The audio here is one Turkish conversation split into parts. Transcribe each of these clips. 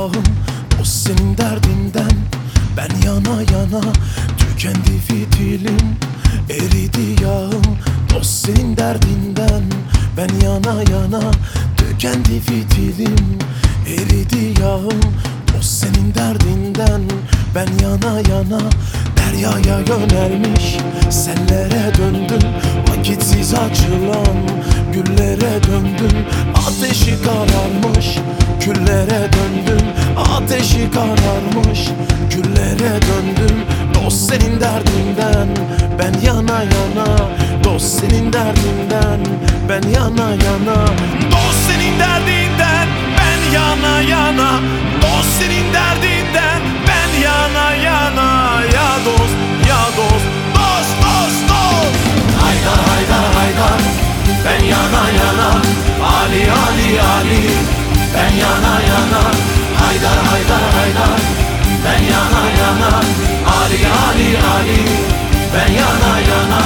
yağım, o senin derdinden. Ben yana yana tükendi fitilim, eridi yağım, o senin derdinden. Ben yana yana tükendi fitilim, eridi yağım, o senin derdinden. Ben yana yana deryaya yönelmiş, sellere döndüm, vakitsiz açılan güllere döndüm. Ateşi kararmış, küllere döndüm, ateşi kararmış, küllere döndüm. Dost senin derdinden, ben yana yana, dost senin derdinden, ben yana yana. Dost senin derdinden, ben yana yana, dost senin derdinden, ben yana yana. Ya dost, ya dost, dost, dost, dost. Haydar haydar haydar, ben yana yana, Ali Ali Ali, ben yana yana. Haydar haydar haydar, ben yana yana, Ali Ali Ali, ben yana yana.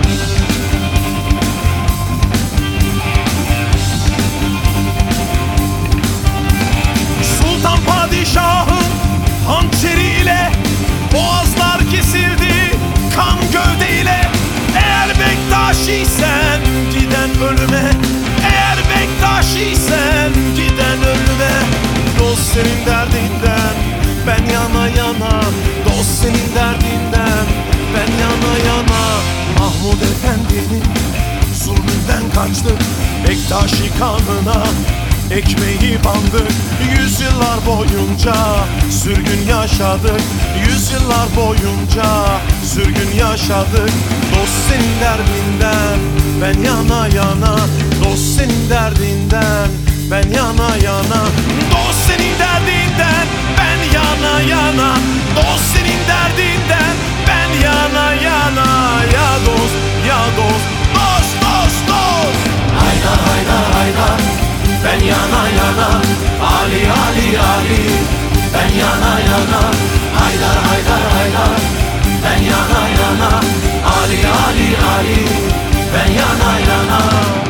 Sultan padişahın hançeriyle boğazlar kesildi kan gövdeyle. Eğer Bektaşiysen giden ölüme, eğer Bektaşiysen giden ölüme. Dost senin derdinden, ben yana yana, dost senin derdinden, ben yana yana. Mahmud Efendi'nin zulmünden kaçtık, Bektaşi kanına ekmeği bandık. Yüzyıllar boyunca sürgün yaşadık, yüzyıllar boyunca sürgün yaşadık. Dost senin derdinden, ben yana yana, dost senin derdinden, ben yana yana. Dost senin derdinden, ben yana yana, dost senin derdinden, ben yana yana. Ya dost, ya dost, dost, dost, dost. Haydar haydar haydar, ben yana yana, Ali Ali Ali, ben yana yana. Haydar haydar haydar, ben yana yana, Ali Ali Ali, ben yana yana.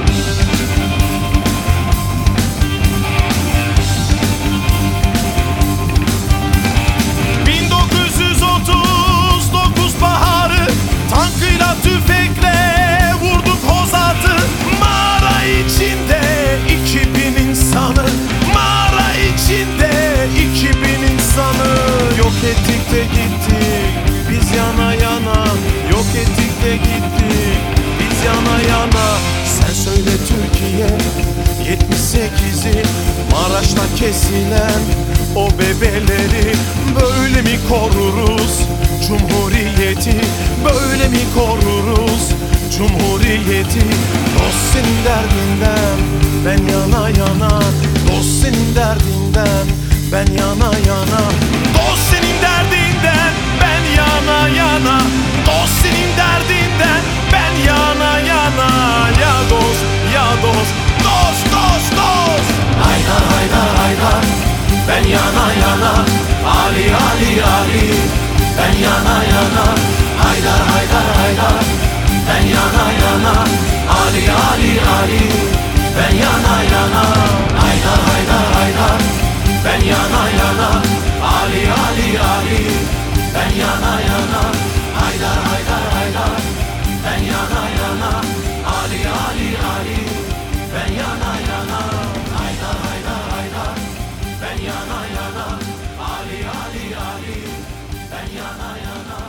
1939 baharı, tankıyla tüfekle vurduk Hozat'ı. Mağara içinde 2000 insanı, mağara içinde 2000 insanı. Yok ettik de gittik, biz yana yana, yok ettik de gittik, biz yana yana. Sen söyle Türkiye 78'i, Maraş'ta kesilen o bebeleri böyle mi koruruz Cumhuriyeti, böyle mi koruruz Cumhuriyeti? Dost senin derdinden, ben yana yana, dost senin derdinden, ben yana yana. Dost senin derdinden, ben yana yana, dost senin derdinden, ben yana yana. Ya dost, ya dost, dost, dost, dost. Haydar haydar haydar, ben yana yana, Ali Ali Ali, ben yana yana. Haydar haydar haydar, ben yana yana, Ali Ali Ali, ben yana yana. Haydar haydar haydar, ben yana yana, Ali Ali Ali, ben yana yana. Haydar haydar haydar, ben yana yana, Ali Ali Ali, ben yana yana. Haydar haydar haydar, ben yana yana, Ali Ali Ali, ben yana yana.